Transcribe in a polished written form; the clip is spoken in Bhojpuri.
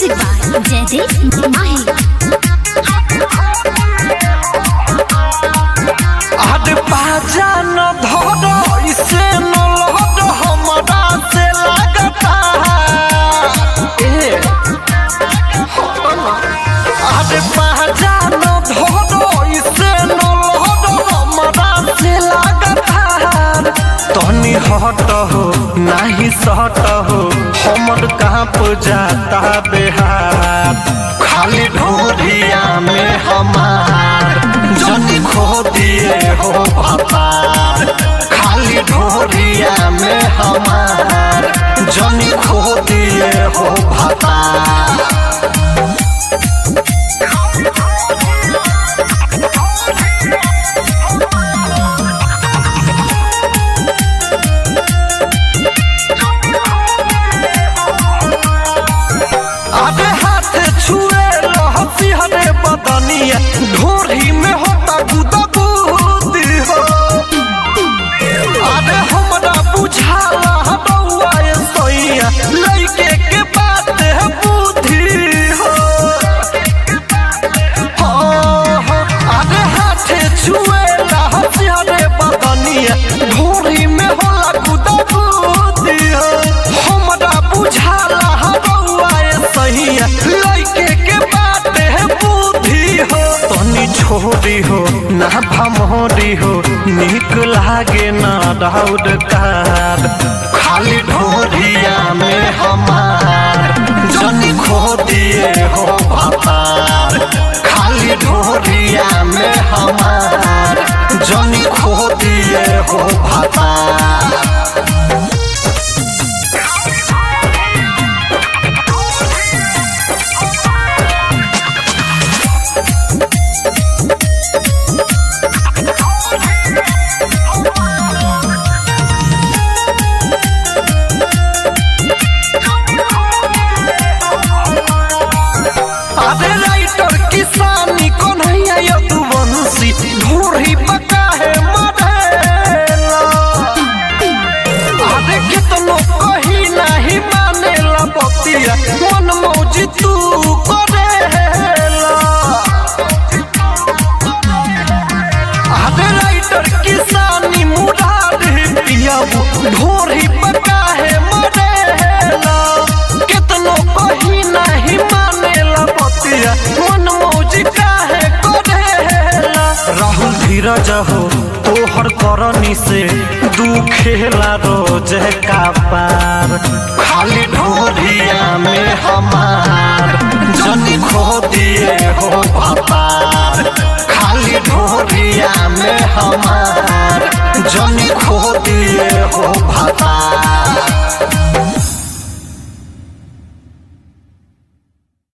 म्यूजिक बाय जयदेव माही। आद बाजा न धरो इसे न लहट हमरा से लगता आद बाजा न धरो इसे न लहट हमरा से लगता तनी हट हो नहीं सट हो हमर कांप जाता बेहार खाली ढोरिया में हमार जनी खो दिए हो भतार खाली ढोरिया में हमार जनी खो दिए हो भतार। आधे हाथ छुए लहसी हरे बदनिया ढोरी में होता गुदगुदी हो आधे हमरा बुझाला बउआ सैया लइके के बात है बुद्धि हो आधे हाथ छुए लहसी हरे बदनिया ढोरी में होला गुदगुदी हो हमरा बुझाला लइके के बात है बुद्धि हो तनी छोड़ी हो ना भमोरी हो निक लागे ना दाऊद कार खाली ढोरिया में हमार जनी खो दिए हो भतार खाली ढोरिया में हमार जनी खो दिए हो भतार। आधे राइटर किसानी कन्हैया यदुवंशी ढोरी पका है मरेला आधे कितनो कही नहीं मानेला बतिया मन मौजी तू करेला आधे राइटर किसानी मुरारी पियाबू ढोरी पका है मरेला कितनो कही नहीं मन मौजी काहे करेला राहुल धीरज हो तोहर करनी से दुखेला रोज का पार खाली ढोरिया में हमार जनी खो दिए हो भतार खाली ढोरिया में हमार